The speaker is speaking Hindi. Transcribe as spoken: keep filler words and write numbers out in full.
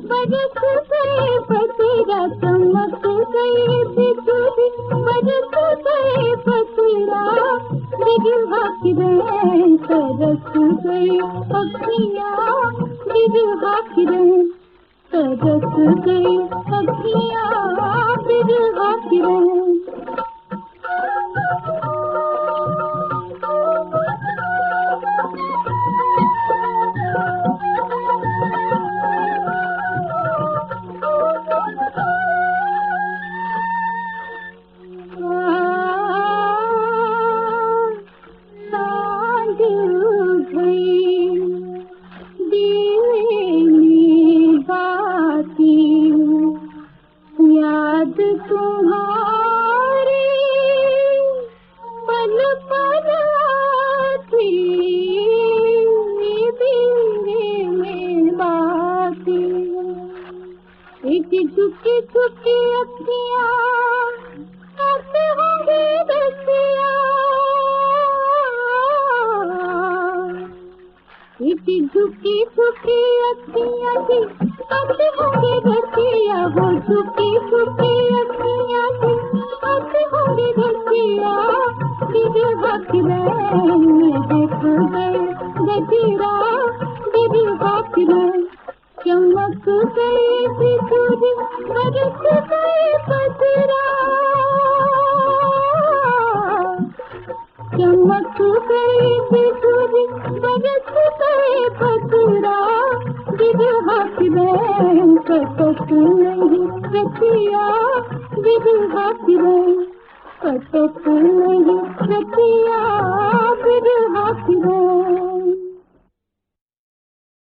बरस गए पतरा चमक गए बिजुली, बरस गए पतरा बिरहा किरण, तरस गई अखियाँ बिरहा किरण, तरस गई अखियाँ बिरहा किरण। याद तुम्हारी पल पल आती, दिल में बाती, एक झुकी झुकी अखियाँ आते होंगे रसिया, एक झुकी झुकी अखियाँ थी आते होंगे रसिया, वो झुकी झुकी अखियाँ थी आते होंगे रसिया, बिरहा किरण देख गए गजरा, बिरहा किरण चमक गए बिजुली, बरस गए पतरा, चमक गए बिजुली, बरस गए पतरा, बिरहा किरण कटक नहीं रतिया, बिरहा किरण कटक नहीं रतिया।